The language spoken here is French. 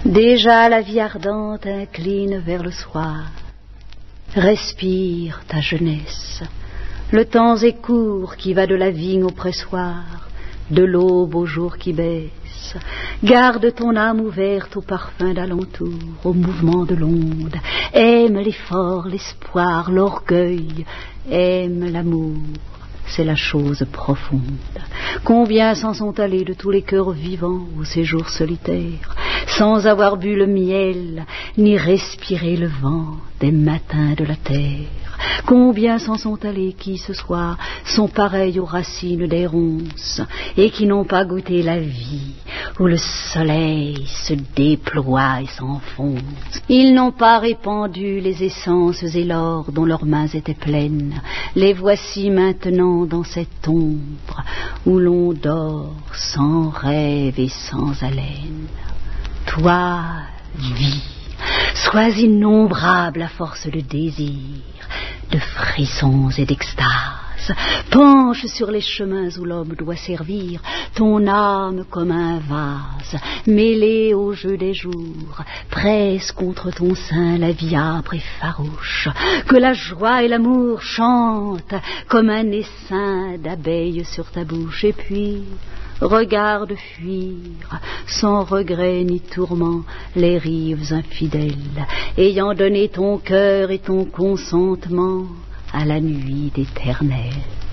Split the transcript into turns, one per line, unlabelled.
Déjà la vie ardente incline vers le soir. Respire ta jeunesse. Le temps est court qui va de la vigne au pressoir, de l'aube au jour qui baisse. Garde ton âme ouverte au parfum d'alentour, au mouvement de l'onde. Aime l'effort, l'espoir, l'orgueil. Aime l'amour. C'est la chose profonde. Combien s'en sont allés de tous les cœurs vivants au séjour solitaire, sans avoir bu le miel, ni respiré le vent des matins de la terre. Combien s'en sont allés qui, ce soir, sont pareils aux racines des ronces, et qui n'ont pas goûté la vie, où le soleil se déploie et s'enfonce. Ils n'ont pas répandu les essences et l'or dont leurs mains étaient pleines. Les voici maintenant dans cette ombre, où l'on dort sans rêve et sans haleine. Toi, vie, sois innombrable à force de désir, de frissons et d'extase. Penche sur les chemins où l'homme doit servir ton âme comme un vase, mêlée au jeu des jours. Presse contre ton sein la vie âpre et farouche, que la joie et l'amour chantent comme un essaim d'abeilles sur ta bouche. Et puis regarde fuir, sans regret ni tourment, les rives infidèles, ayant donné ton cœur et ton consentement à la nuit d'éternel.